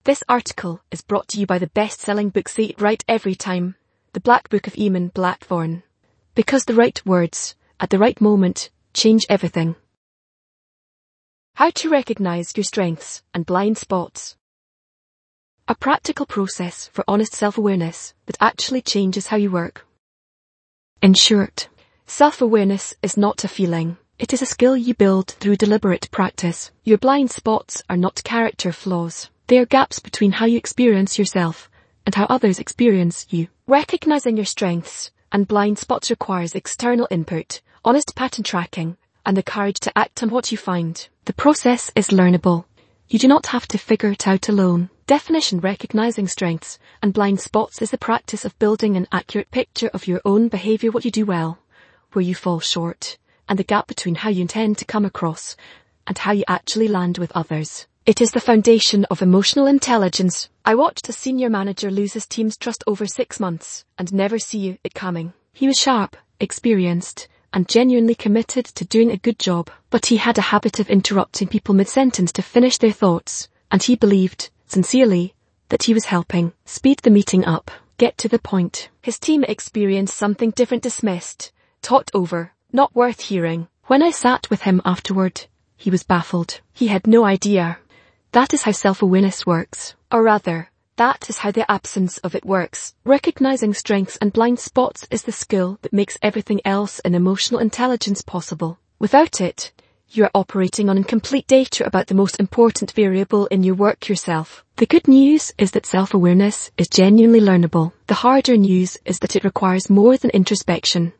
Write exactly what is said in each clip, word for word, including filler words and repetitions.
This article is brought to you by the best-selling book Say It Right Every Time, The Black Book of Eamon Blackthorne. Because the right words, at the right moment, change everything. How to recognize your strengths and blind spots. A practical process for honest self-awareness that actually changes how you work. In short, self-awareness is not a feeling. It is a skill you build through deliberate practice. Your blind spots are not character flaws. They are gaps between how you experience yourself and how others experience you. Recognizing your strengths and blind spots requires external input, honest pattern tracking, and the courage to act on what you find. The process is learnable. You do not have to figure it out alone. Definition: recognizing strengths and blind spots is the practice of building an accurate picture of your own behavior, what you do well, where you fall short, and the gap between how you intend to come across and how you actually land with others. It is the foundation of emotional intelligence. I watched a senior manager lose his team's trust over six months and never see it coming. He was sharp, experienced, and genuinely committed to doing a good job, but he had a habit of interrupting people mid-sentence to finish their thoughts, and he believed, sincerely, that he was helping speed the meeting up, get to the point. His team experienced something different: dismissed, talked over, not worth hearing. When I sat with him afterward, he was baffled. He had no idea. That is how self-awareness works. Or rather, that is how the absence of it works. Recognizing strengths and blind spots is the skill that makes everything else in emotional intelligence possible. Without it, you are operating on incomplete data about the most important variable in your work: yourself. The good news is that self-awareness is genuinely learnable. The harder news is that it requires more than introspection.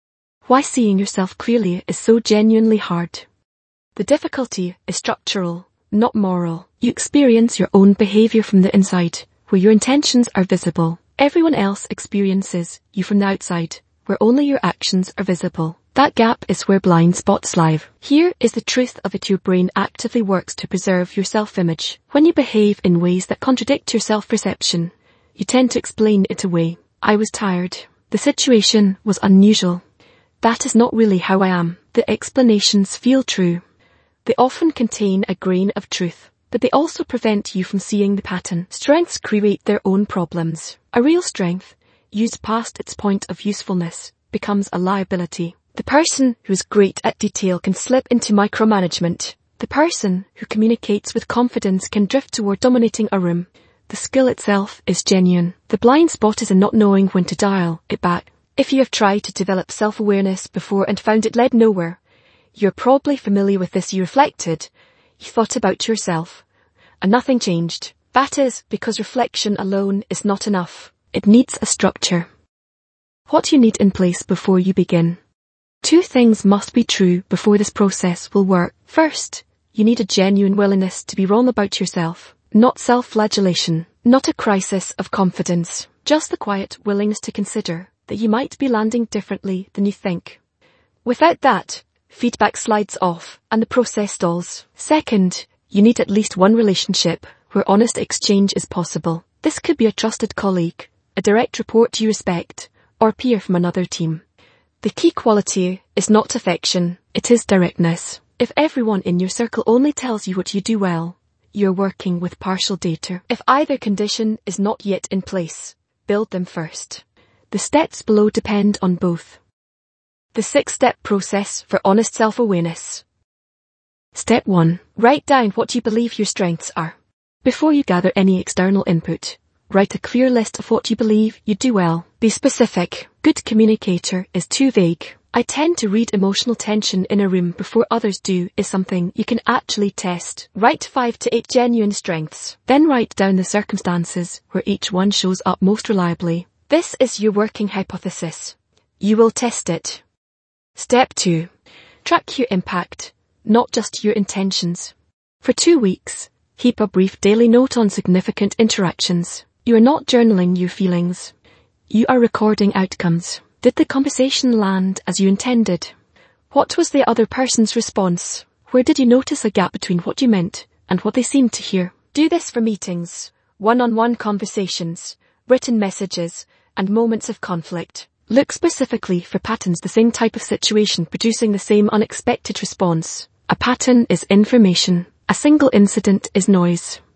Why seeing yourself clearly is so genuinely hard. The difficulty is structural, not moral. You experience your own behavior from the inside, where your intentions are visible. Everyone else experiences you from the outside, where only your actions are visible. That gap is where blind spots live. Here is the truth of it: your brain actively works to preserve your self-image. When you behave in ways that contradict your self-perception, you tend to explain it away. I was tired. The situation was unusual. That is not really how I am. The explanations feel true. They often contain a grain of truth, but they also prevent you from seeing the pattern. Strengths create their own problems. A real strength, used past its point of usefulness, becomes a liability. The person who is great at detail can slip into micromanagement. The person who communicates with confidence can drift toward dominating a room. The skill itself is genuine. The blind spot is in not knowing when to dial it back. If you have tried to develop self-awareness before and found it led nowhere, you're probably familiar with this. You reflected, you thought about yourself, and nothing changed. That is because reflection alone is not enough. It needs a structure. What you need in place before you begin. Two things must be true before this process will work. First, you need a genuine willingness to be wrong about yourself. Not self-flagellation, not a crisis of confidence, just the quiet willingness to consider that you might be landing differently than you think. Without that, feedback slides off and the process stalls. Second, you need at least one relationship where honest exchange is possible. This could be a trusted colleague, a direct report you respect, or a peer from another team. The key quality is not affection, it is directness. If everyone in your circle only tells you what you do well, you're working with partial data. If either condition is not yet in place, build them first. The steps below depend on both. The six-step process for honest self-awareness. Step one. Write down what you believe your strengths are. Before you gather any external input, write a clear list of what you believe you do well. Be specific. Good communicator is too vague. I tend to read emotional tension in a room before others do is something you can actually test. Write five to eight genuine strengths. Then write down the circumstances where each one shows up most reliably. This is your working hypothesis. You will test it. Step two. Track your impact, not just your intentions. For two weeks, keep a brief daily note on significant interactions. You are not journaling your feelings. You are recording outcomes. Did the conversation land as you intended? What was the other person's response? Where did you notice a gap between what you meant and what they seemed to hear? Do this for meetings, one-on-one conversations, written messages, and moments of conflict. Look specifically for patterns: the same type of situation producing the same unexpected response. A pattern is information. A single incident is noise.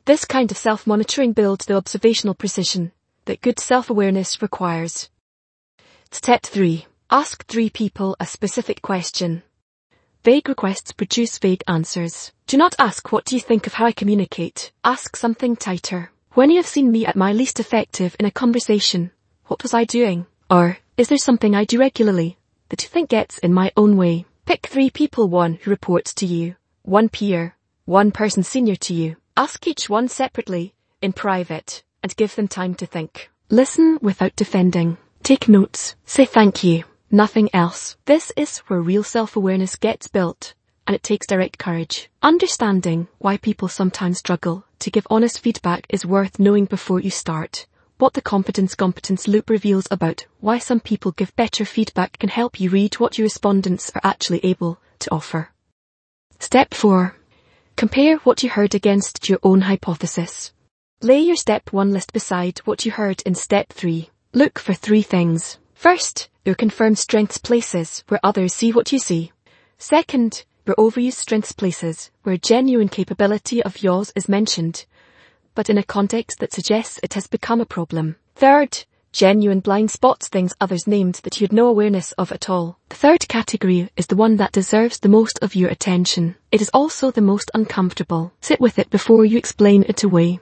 This kind of self-monitoring builds the observational precision that good self-awareness requires. Step three. Ask three people a specific question. Vague requests produce vague answers. Do not ask, what do you think of how I communicate? Ask something tighter. When you have seen me at my least effective in a conversation, what was I doing? Or, is there something I do regularly that you think gets in my own way? Pick three people, one who reports to you, one peer, one person senior to you. Ask each one separately, in private, and give them time to think. Listen without defending. Take notes. Say thank you. Nothing else. This is where real self-awareness gets built, and it takes direct courage. Understanding why people sometimes struggle to give honest feedback is worth knowing before you start. What the confidence-competence loop reveals about why some people give better feedback can help you read what your respondents are actually able to offer. Step four. Compare what you heard against your own hypothesis. Lay your step one list beside what you heard in step three. Look for three things. First, your confirmed strengths, places where others see what you see. Second, your overused strengths, places where genuine capability of yours is mentioned, but in a context that suggests it has become a problem. Third, genuine blind spots, things others named that you had no awareness of at all. The third category is the one that deserves the most of your attention. It is also the most uncomfortable. Sit with it before you explain it away.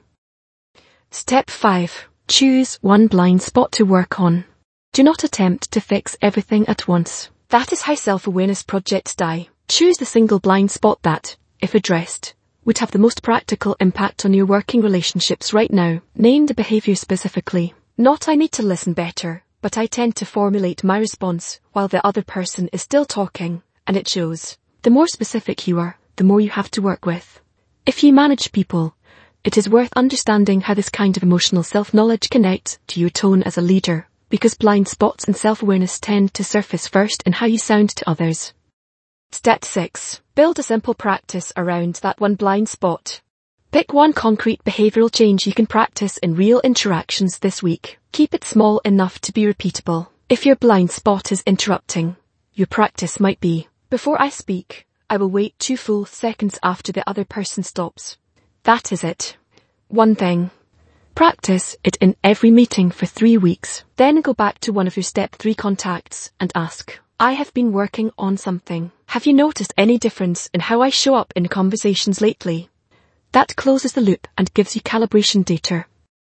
Step five. Choose one blind spot to work on. Do not attempt to fix everything at once. That is how self-awareness projects die. Choose the single blind spot that, if addressed, would have the most practical impact on your working relationships right now. Name the behavior specifically. Not I need to listen better, but I tend to formulate my response while the other person is still talking, and it shows. The more specific you are, the more you have to work with. If you manage people, it is worth understanding how this kind of emotional self-knowledge connects to your tone as a leader, because blind spots and self-awareness tend to surface first in how you sound to others. Step six. Build a simple practice around that one blind spot. Pick one concrete behavioral change you can practice in real interactions this week. Keep it small enough to be repeatable. If your blind spot is interrupting, your practice might be, before I speak, I will wait two full seconds after the other person stops. That is it. One thing. Practice it in every meeting for three weeks. Then go back to one of your step three contacts and ask, I have been working on something. Have you noticed any difference in how I show up in conversations lately? That closes the loop and gives you calibration data.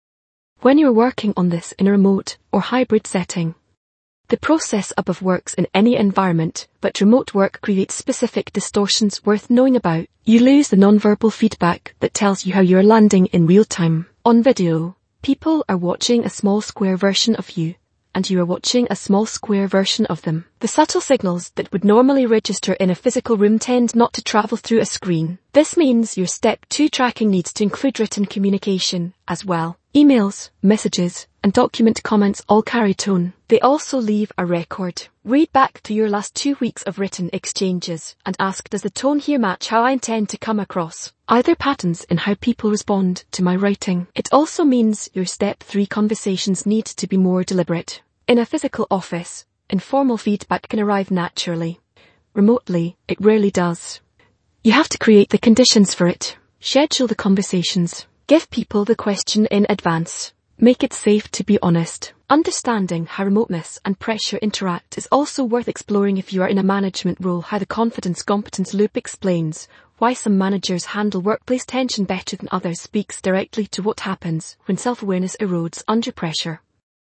When you're working on this in a remote or hybrid setting, the process above works in any environment, but remote work creates specific distortions worth knowing about. You lose the nonverbal feedback that tells you how you're landing in real time. On video, people are watching a small square version of you, and you are watching a small square version of them. The subtle signals that would normally register in a physical room tend not to travel through a screen. This means your step two tracking needs to include written communication as well. Emails, messages, and document comments all carry tone. They also leave a record. Read back through your last two weeks of written exchanges and ask, does the tone here match how I intend to come across? Are there patterns in how people respond to my writing? It also means your step three conversations need to be more deliberate. In a physical office, informal feedback can arrive naturally. Remotely, it rarely does. You have to create the conditions for it. Schedule the conversations. Give people the question in advance. Make it safe to be honest. Understanding how remoteness and pressure interact is also worth exploring if you are in a management role. How the confidence-competence loop explains why some managers handle workplace tension better than others speaks directly to what happens when self-awareness erodes under pressure.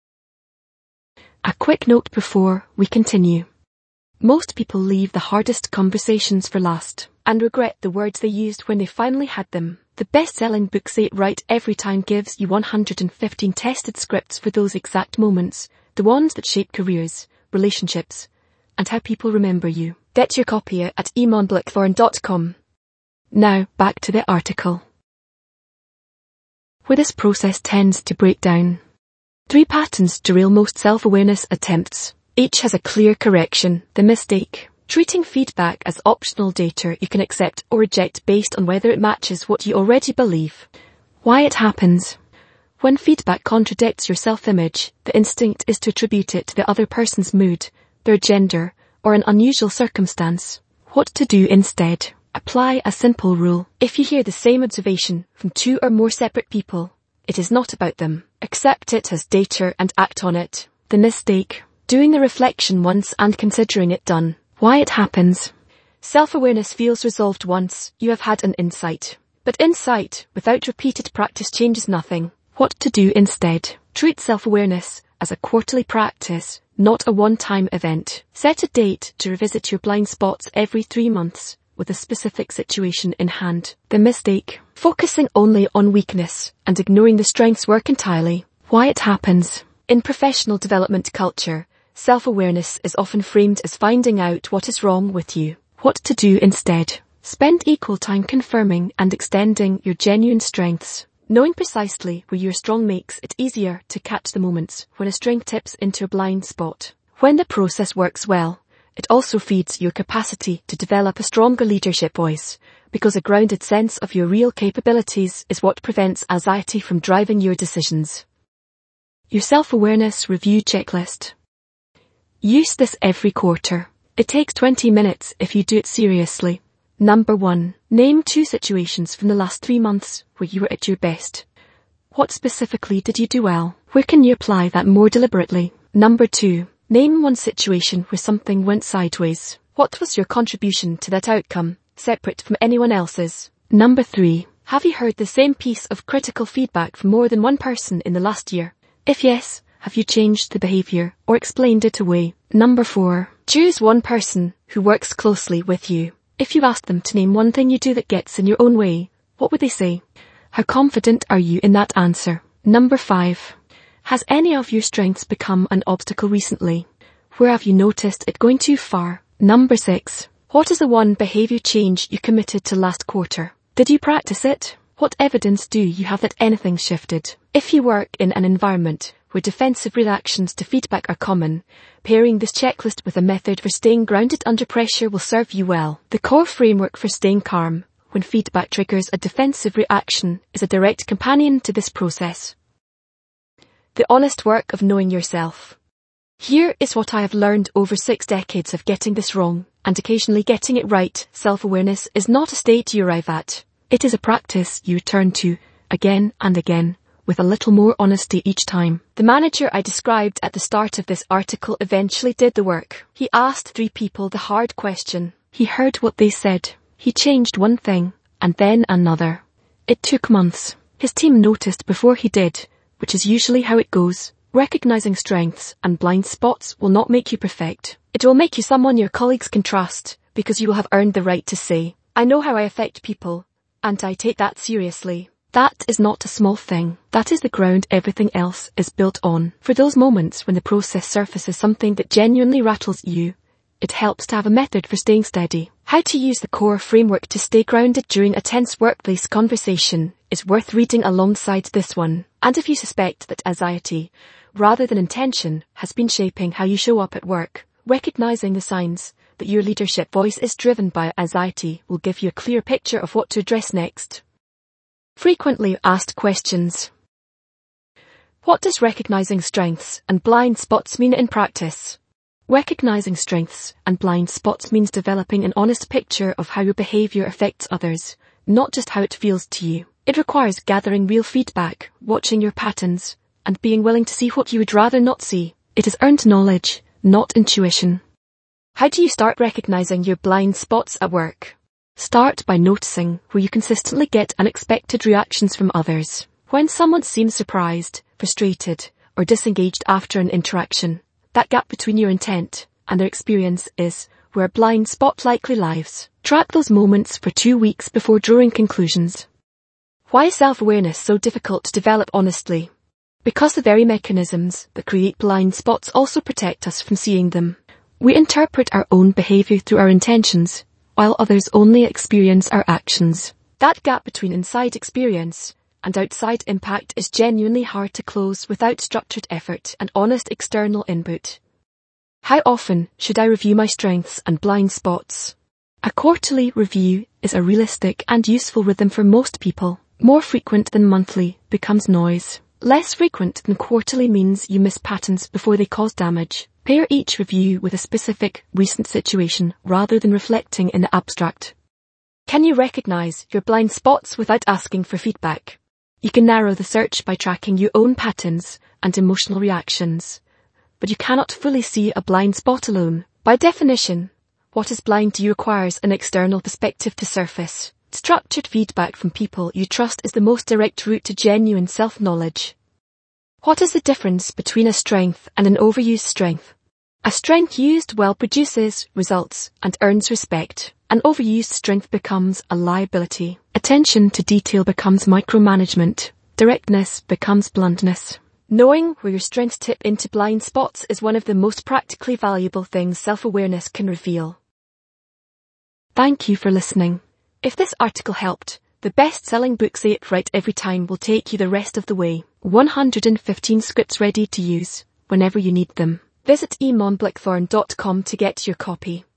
A quick note before we continue. Most people leave the hardest conversations for last and regret the words they used when they finally had them. The best-selling book Say It Right Every Time gives you one hundred fifteen tested scripts for those exact moments, the ones that shape careers, relationships, and how people remember you. Get your copy at eamon blackthorn dot com. Now, back to the article. Where this process tends to break down. Three patterns derail most self-awareness attempts. Each has a clear correction. The mistake. Treating feedback as optional data you can accept or reject based on whether it matches what you already believe. Why it happens. When feedback contradicts your self-image, the instinct is to attribute it to the other person's mood, their gender, or an unusual circumstance. What to do instead. Apply a simple rule. If you hear the same observation from two or more separate people, it is not about them. Accept it as data and act on it. The mistake. Doing the reflection once and considering it done. Why it happens. Self-awareness feels resolved once you have had an insight. But insight, without repeated practice, changes nothing. What to do instead. Treat self-awareness as a quarterly practice, not a one-time event. Set a date to revisit your blind spots every three months with a specific situation in hand. The mistake. Focusing only on weakness and ignoring the strengths work entirely. Why it happens. In professional development culture, self-awareness is often framed as finding out what is wrong with you. What to do instead. Spend equal time confirming and extending your genuine strengths. Knowing precisely where you're strong makes it easier to catch the moments when a string tips into a blind spot. When the process works well, it also feeds your capacity to develop a stronger leadership voice, because a grounded sense of your real capabilities is what prevents anxiety from driving your decisions. Your self-awareness review checklist. Use this every quarter. It takes twenty minutes if you do it seriously. Number one. Name two situations from the last three months where you were at your best. What specifically did you do well? Where can you apply that more deliberately? Number two. Name one situation where something went sideways. What was your contribution to that outcome, separate from anyone else's? Number three. Have you heard the same piece of critical feedback from more than one person in the last year? If yes, have you changed the behavior or explained it away? Number four. Choose one person who works closely with you. If you asked them to name one thing you do that gets in your own way, what would they say? How confident are you in that answer? Number five. Has any of your strengths become an obstacle recently? Where have you noticed it going too far? Number six. What is the one behavior change you committed to last quarter? Did you practice it? What evidence do you have that anything shifted? If you work in an environment where defensive reactions to feedback are common, pairing this checklist with a method for staying grounded under pressure will serve you well. The core framework for staying calm when feedback triggers a defensive reaction is a direct companion to this process. The honest work of knowing yourself. Here is what I have learned over six decades of getting this wrong, and occasionally getting it right. Self-awareness is not a state you arrive at. It is a practice you return to, again and again, with a little more honesty each time. The manager I described at the start of this article eventually did the work. He asked three people the hard question. He heard what they said. He changed one thing, and then another. It took months. His team noticed before he did, which is usually how it goes. Recognizing strengths and blind spots will not make you perfect. It will make you someone your colleagues can trust, because you will have earned the right to say, I know how I affect people, and I take that seriously. That is not a small thing. That is the ground everything else is built on. For those moments when the process surfaces something that genuinely rattles you, it helps to have a method for staying steady. How to use the core framework to stay grounded during a tense workplace conversation is worth reading alongside this one. And if you suspect that anxiety, rather than intention, has been shaping how you show up at work, recognizing the signs that your leadership voice is driven by anxiety will give you a clear picture of what to address next. Frequently asked questions. What does recognizing strengths and blind spots mean in practice? Recognizing strengths and blind spots means developing an honest picture of how your behavior affects others, not just how it feels to you. It requires gathering real feedback, watching your patterns, and being willing to see what you would rather not see. It is earned knowledge, not intuition. How do you start recognizing your blind spots at work? Start by noticing where you consistently get unexpected reactions from others. When someone seems surprised, frustrated, or disengaged after an interaction, that gap between your intent and their experience is where a blind spot likely lies. Track those moments for two weeks before drawing conclusions. Why is self-awareness so difficult to develop honestly? Because the very mechanisms that create blind spots also protect us from seeing them. We interpret our own behavior through our intentions, while others only experience our actions. That gap between inside experience and outside impact is genuinely hard to close without structured effort and honest external input. How often should I review my strengths and blind spots? A quarterly review is a realistic and useful rhythm for most people. More frequent than monthly becomes noise. Less frequent than quarterly means you miss patterns before they cause damage. Pair each review with a specific, recent situation rather than reflecting in the abstract. Can you recognize your blind spots without asking for feedback? You can narrow the search by tracking your own patterns and emotional reactions, but you cannot fully see a blind spot alone. By definition, what is blind to you requires an external perspective to surface. Structured feedback from people you trust is the most direct route to genuine self-knowledge. What is the difference between a strength and an overused strength? A strength used well produces results and earns respect. An overused strength becomes a liability. Attention to detail becomes micromanagement. Directness becomes bluntness. Knowing where your strengths tip into blind spots is one of the most practically valuable things self-awareness can reveal. Thank you for listening. If this article helped, the best-selling book Say It Right Every Time will take you the rest of the way. one hundred fifteen scripts ready to use whenever you need them. Visit iman blackthorn dot com to get your copy.